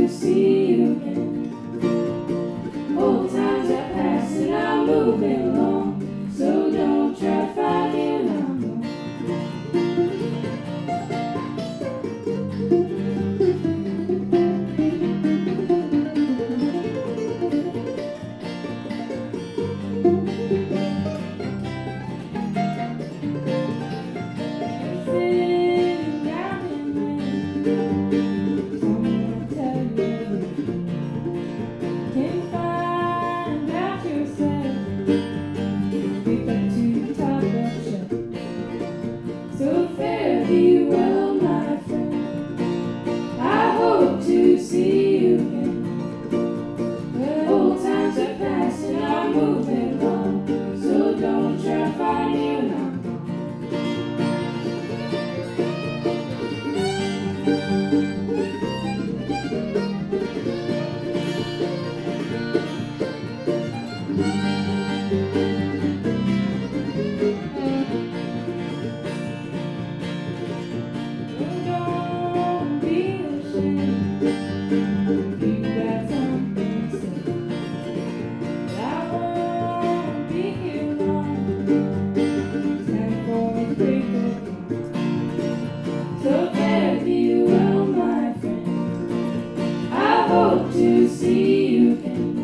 see you again. Old times are past and I'm moving along, so don't try to find me when I'm gone. Sitting down in someone tell you can't find out yourself. Creep up to the top of the shelf. So fare thee well, my friend. I hope to see you again. Well, old times are past and I'm moving on, so don't try to find me when I'm gone. Don't be ashamed. You got something to say. I won't be here long. Time for a break of so fare thee well, my friend. I hope to see you again.